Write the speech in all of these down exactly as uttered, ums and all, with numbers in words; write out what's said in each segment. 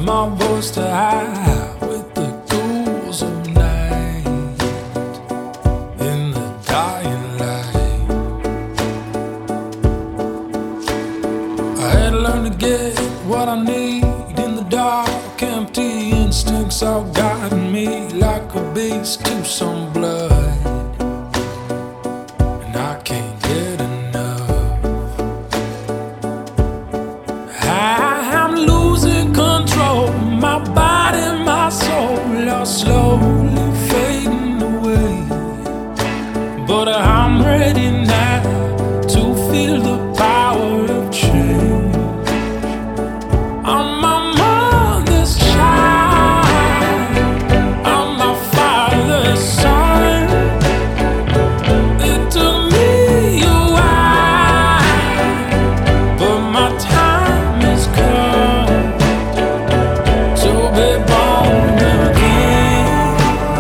my voice to high with the ghouls of night in the dying light. I had to learn to get what I need in the dark. Empty instincts all guiding me like a beast to some blood, and I can't get enough. I'm losing control, my body, my soul are slowly fading away, but I'm ready now to feel the power of change. I'm my mother's child, I'm my father's son. It took me a while, but my time has come to be born again.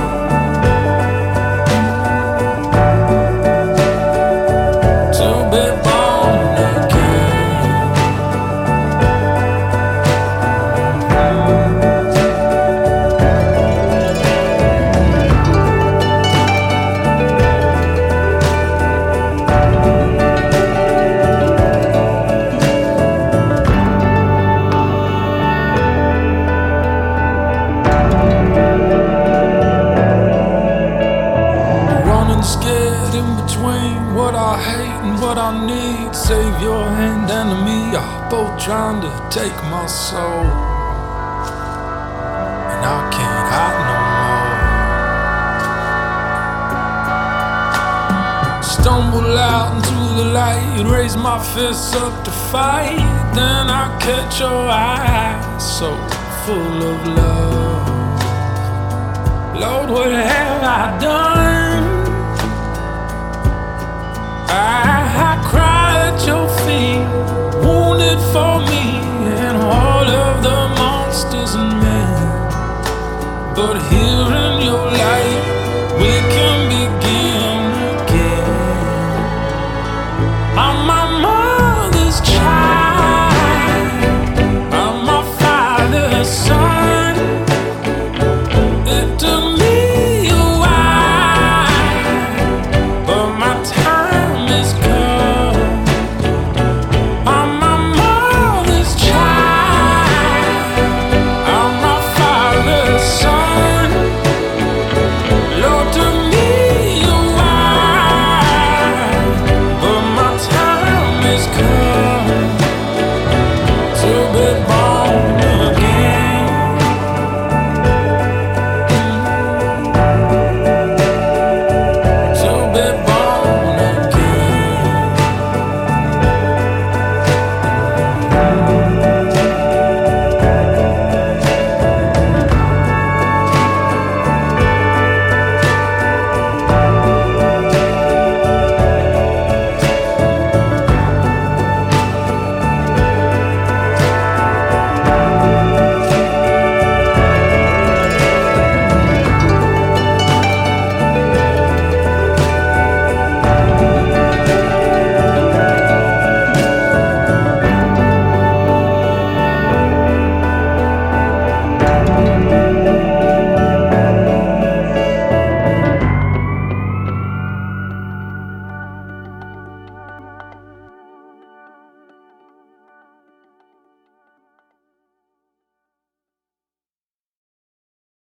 To be born again. Running scared in between what I hate and what I need. Savior and enemy are both trying to take my soul, and I can't hide no more. Stumble out into the light, raise my fists up to fight. Then I catch your eyes so full of love. Lord, what have I done? I, I cry at your feet, wounded for me and all of the monsters and men. But here